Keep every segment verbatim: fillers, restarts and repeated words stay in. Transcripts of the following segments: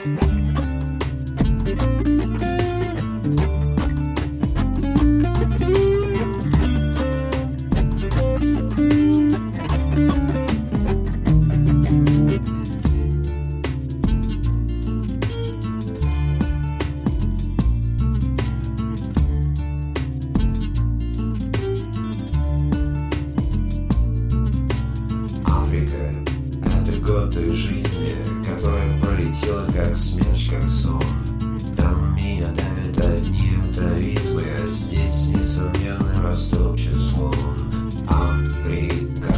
Той жизни, которая пролетела как смерч, как сон. Там меня давят одни атовизмы, а здесь, несомненно, растут числом. Африка.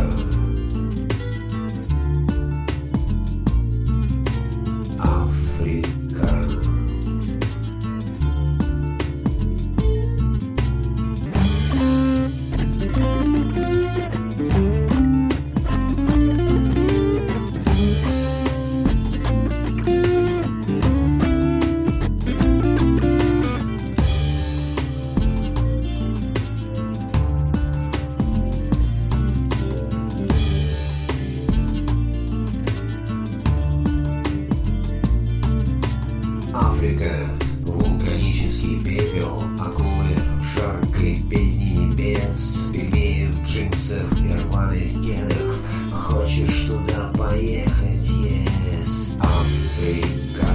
Африка. Африка, вулканический пепел, акулы в жаркой бездне небес, пигмеи в джинсах и рваных кедах. Хочешь туда поехать, yes. Африка.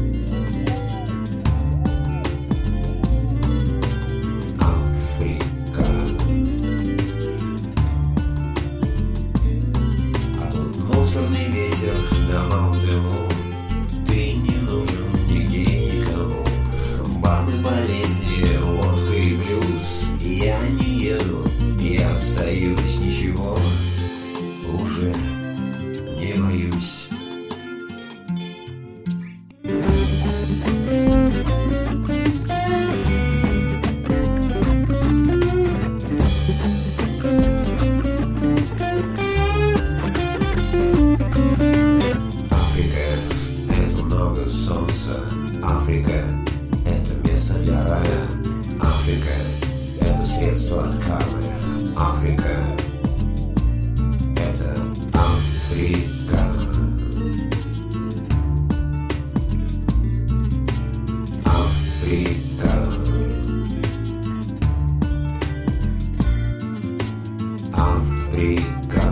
Африка. А тут мусорный ветер, дома в дыму. Ты не нужен нигде никому. Бабы, болезни, водка и блюз. Я не еду, я остаюсь, ничего уже не боюсь. Солнца. Африка — это место для рая. Африка — это средство от кармы. Африка — это Африка. Африка. Африка.